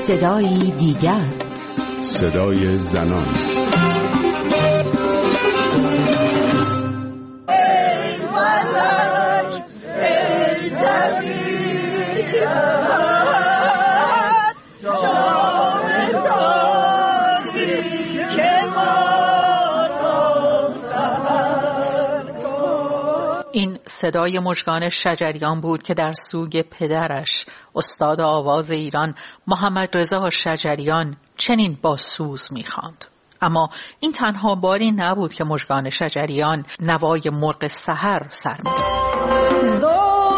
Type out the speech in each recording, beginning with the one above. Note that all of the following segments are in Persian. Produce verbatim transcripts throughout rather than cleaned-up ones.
صدایی دیگر، صدای زنان. این صدای مژگان شجریان بود که در سوگ پدرش استاد آواز ایران محمد رضا شجریان چنین با سوز می‌خواند. اما این تنها باری نبود که مژگان شجریان نوای مرغ سحر سر می‌داد.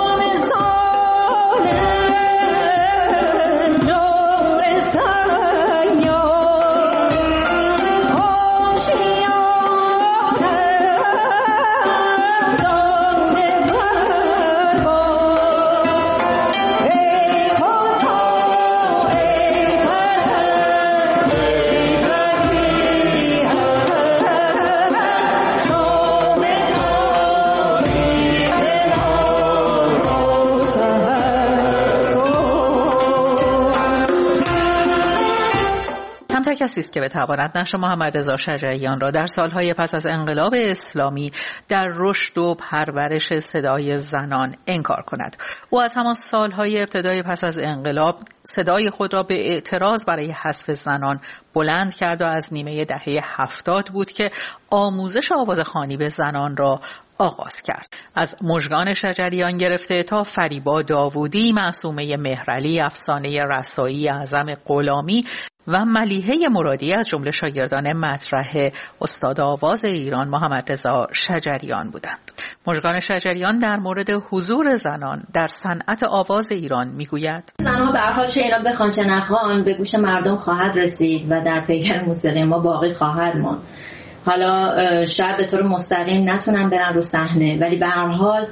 کسی است که بتواند نقش محمد رضا شجریان را در سالهای پس از انقلاب اسلامی در رشد و پرورش صدای زنان انکار کند. او از همان سالهای ابتدای پس از انقلاب صدای خود را به اعتراض برای حذف زنان بلند کرد و از نیمه دهه هفتاد بود که آموزش آوازخوانی به زنان را آغاز کرد. از مژگان شجریان گرفته تا فریبا داوودی، معصومه مهرعلی، افسانه رسایی اعظم غلامی و ملیحه مرادی از جمله شاگردان مطرح استاد آواز ایران محمد رضا شجریان بودند. مژگان شجریان در مورد حضور زنان در صنعت آواز ایران میگوید: زنها به هر حال چه اینا بخوان چه نخوان به گوش مردم خواهد رسید و در پیکر موسیقی ما باقی خواهد ماند. حالا شاید به طور مستقیم نتونن برن رو صحنه، ولی به هر حال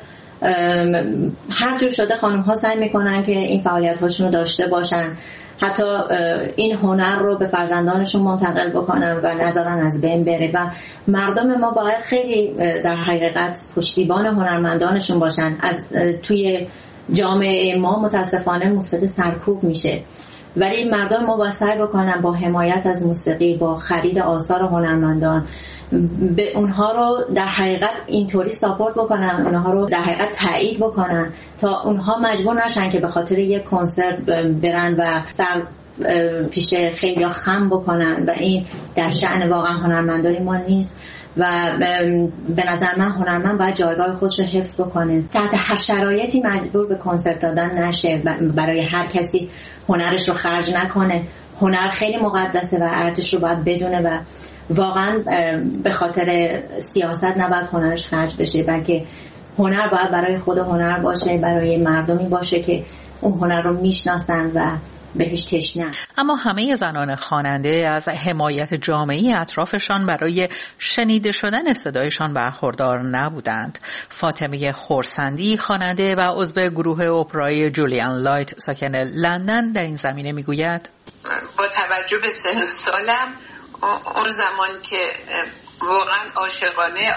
هر جور شده خانم ها سعی میکنن که این فعالیت هاشون رو داشته باشن، حتی این هنر رو به فرزندانشون منتقل بکنن و نذارن از بین بره و مردم ما باید خیلی در حقیقت پشتیبان هنرمندانشون باشن. از توی جامعه ما متاسفانه موسیقی سرکوب میشه، ولی مردم ما باید سعی بکنن با حمایت از موسیقی، با خرید آثار هنرمندان به اونها رو در حقیقت اینطوری ساپورت بکنن، اونها رو در حقیقت تایید بکنن تا اونها مجبور نشن که به خاطر یک کنسرت برن و سر پیش خیلی خم بکنن و این در شأن واقعا هنرمندان ما نیست. و به نظر من هنرمند باید جایگاه خودش رو حفظ بکنه، تحت هر شرایطی مجبور به کنسرت دادن نشه، برای هر کسی هنرش رو خرج نکنه. هنر خیلی مقدسه و ارزش رو باید بدونه و واقعا به خاطر سیاست نباید هنرش خرج بشه، بلکه هنر باید برای خود هنر باشه، برای مردمی باشه که اون هنر رو میشناسن و بهش تشنه. اما همه زنان خواننده از حمایت جامعی اطرافشان برای شنیده شدن صدایشان برخوردار نبودند. فاطمه خورسندی، خواننده و عضو گروه اپرای جولیان لایت ساکن لندن، در این زمینه میگوید: با توجه به سن و سالم، اون زمان که واقعا عاشقانه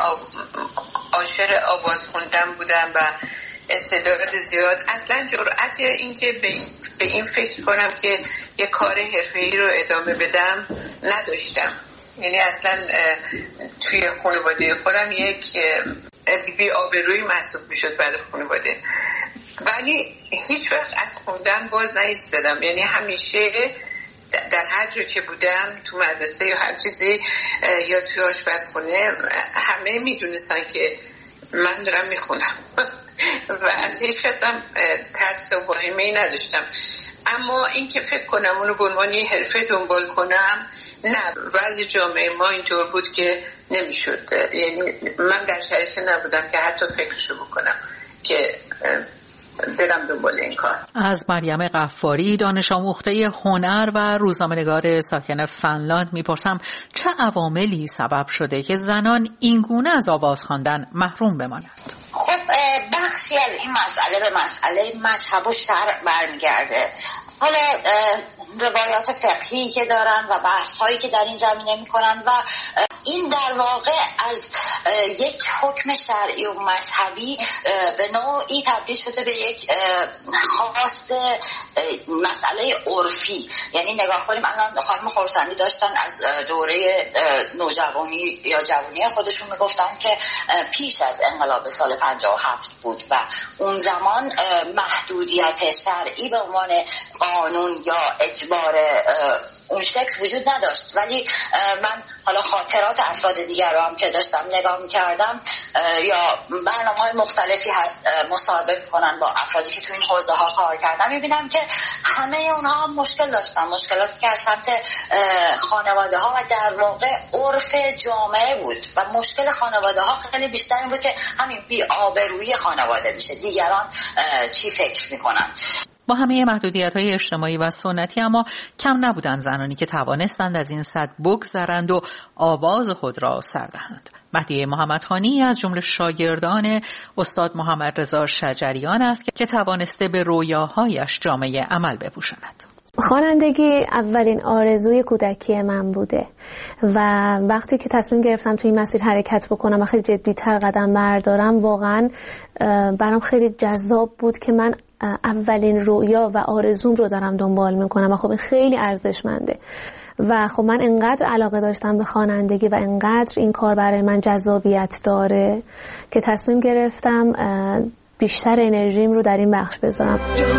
عاشق آواز خوندن بودم و استعداد زیاد، اصلا جرأت این که به این, به این فکر کنم که یه کار حرفه‌ای رو ادامه بدم نداشتم. یعنی اصلا توی خانواده خودم یک بی آبرویی محسوب میشد برای خانواده، ولی هیچ وقت از خوندن باز نایستادم. یعنی همیشه در هر جا که بودم، تو مدرسه یا هر چیزی یا توی آشپزخونه، همه میدونستن که من دارم میخونم و از هیچ کس هم ترس و واهمه‌ای نداشتم. اما این که فکر کنم اونو به عنوان یه حرفه دنبال کنم، نه، وضع جامعه ما اینطور بود که نمیشد. یعنی من در شرایطی نبودم که حتی فکرشو بکنم که برم دنبال این کار. از مریم غفاری، دانش آموخته هنر و روزنامه‌نگار ساکن فنلاند، میپرسم چه عواملی سبب شده که زنان اینگونه از آواز خواندن محروم بمانند؟ خب بخشی از این مسئله به مسئله مذهب و شرع برمیگرده. حالا روایات فقهی که دارن و بحث‌هایی که در این زمینه میکنن و این در واقع از یک حکم شرعی و مذهبی به نوعی تبدیل شده به یک خواست مسئله عرفی. یعنی نگاه کنیم الان خانم خورسندی داشتن از دوره نوجوانی یا جوانی خودشون میگفتن که پیش از انقلاب سال پنجاه و هفت بود و اون زمان محدودیت شرعی به عنوان قانون یا اجبار اون شکل وجود نداشت. ولی من حالا خاطرات افراد دیگر رو هم که داشتم نگاه می‌کردم یا برنامه‌های مختلفی هست مصاحبه می‌کنن با افرادی که تو این حوزه ها کار کردن، می‌بینم که همه اونها هم مشکل داشتن، مشکلاتی که از سمت خانواده ها و در واقع عرف جامعه بود و مشکل خانواده ها خیلی بیشتر این بود که همین بی‌آبرویی خانواده میشه، دیگران چی فکر می‌کنن. با همه محدودیت‌های اجتماعی و سنتی اما کم نبودند زنانی که توانستند از این سد بگذرند و آواز خود را سر دهند. مهدیه محمدخانی از جمله شاگردان استاد محمد رضا شجریان است که توانسته به رویاهایش جامه عمل بپوشاند. خوانندگی اولین آرزوی کودکی من بوده و وقتی که تصمیم گرفتم توی این مسیر حرکت بکنم و خیلی جدی‌تر قدم بردارم، واقعا برام خیلی جذاب بود که من اولین رویا و آرزوم رو دارم دنبال میکنم و خب خیلی ارزشمنده و خب من انقدر علاقه داشتم به خوانندگی و انقدر این کار برای من جذابیت داره که تصمیم گرفتم بیشتر انرژیم رو در این بخش بذارم.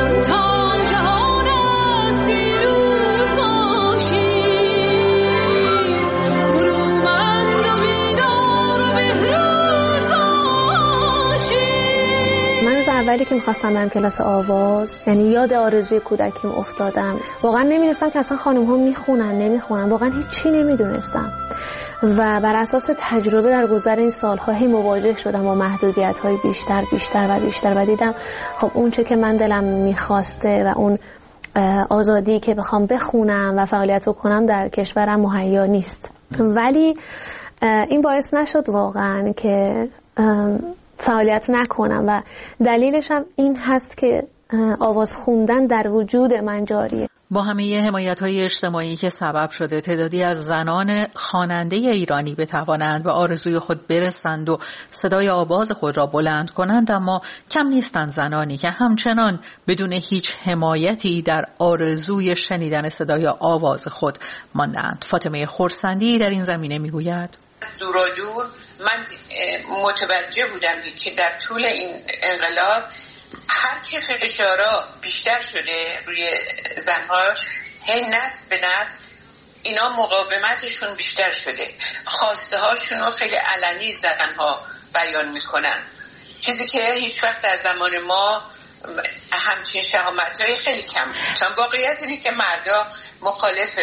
اولی که میخواستم برم کلاس آواز، یعنی یاد آرزوی کودکیم افتادم. واقعا نمیدونستم که اصلا خانم ها میخونن نمیخونن، واقعا هیچی نمیدونستم و بر اساس تجربه در گذر این سالها هی مواجه شدم با محدودیت های بیشتر بیشتر و بیشتر و دیدم خب اون چه که من دلم میخواسته و اون آزادی که بخوام بخونم و فعالیت بکنم در کشورم مهیا نیست. ولی این باعث نشد واقعا که فعالیت نکنم و دلیلش هم این هست که آواز خوندن در وجود من جاریه. با همه حمایت‌های اجتماعی که سبب شده تعدادی از زنان خواننده ایرانی بتوانند به آرزوی خود برسند و صدای آواز خود را بلند کنند، اما کم نیستند زنانی که همچنان بدون هیچ حمایتی در آرزوی شنیدن صدای آواز خود ماندند. فاطمه خورسندی در این زمینه میگوید: دور و دور من متوجه بودم که در طول این انقلاب هرچی فشارها بیشتر شده روی زنها، هی نسل به نسل اینا مقاومتشون بیشتر شده، خواسته هاشون رو خیلی علنی زنها بیان میکنن، چیزی که هیچ وقت در زمان ما همچین شهامت های خیلی کم بود. چون واقعیت اینه که مردا مخالف،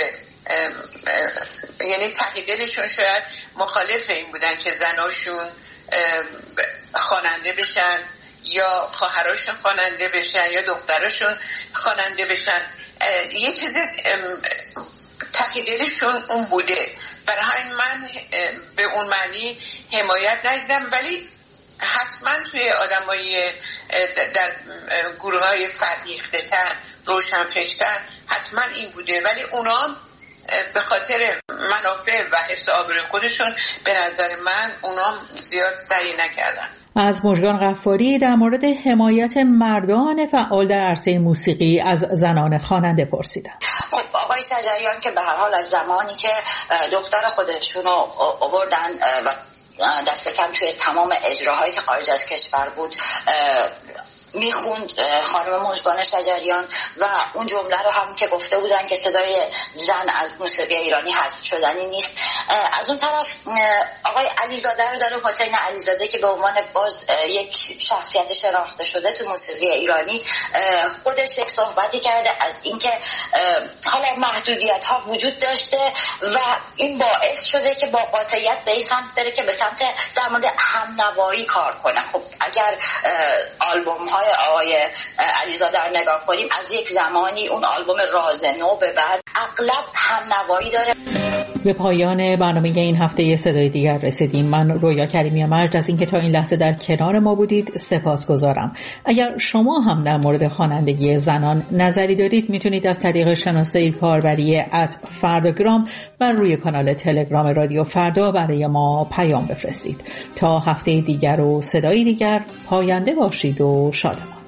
یعنی ته دلشون شاید مخالف این بودن که زناشون خواننده بشن یا خواهراشون خواننده بشن یا دختراشون خواننده بشن. یه چیز ته دلشون اون بوده، برای همین من به اون معنی حمایت ندیدم. ولی حتما توی آدمای در گروه های فرهیخته تر، روشن فکرتر حتما این بوده، ولی اونا به خاطر منافع و حفظ آبروی خودشون به نظر من اونا زیاد سعی نکردن. از مژگان غفاری در مورد حمایت مردان فعال در عرصه موسیقی از زنان خواننده پرسیدم. خب آقای شجریان که به هر حال از زمانی که دختر خودشون رو آوردن و دست کم توی تمام اجراهایی که خارج از کشور بود میخوند، خانم مژگان شجریان، و اون جمله رو هم که گفته بودن که صدای زن از موسیقی ایرانی حذف شدنی نیست. از اون طرف آقای علیزاده رو داره، حسین علیزاده، که به عنوان باز یک شخصیت شناخته شده تو موسیقی ایرانی خودش یک صحبتی کرده از اینکه حالا محدودیت ها وجود داشته و این باعث شده که با قاطعیت به این سمت بره که به سمت در مورد همنوایی کار کنه. خب اگر آلبوم های آقای علیزاده رو نگاه کنیم، از یک زمانی اون آلبوم راز نو به بعد اغلب همنوایی داره. به پایان برنامه این هفته صدای دیگر رسیدیم. من رویا کریمی مرج از اینکه تا این لحظه در کنار ما بودید سپاسگزارم. اگر شما هم در مورد خوانندگی زنان نظری دارید، میتونید از طریق شناسه کاربری ات فرداگرام بر روی کانال تلگرام رادیو فردا برای ما پیام بفرستید. تا هفته دیگر و صدای دیگر، پاینده باشید و شادمان.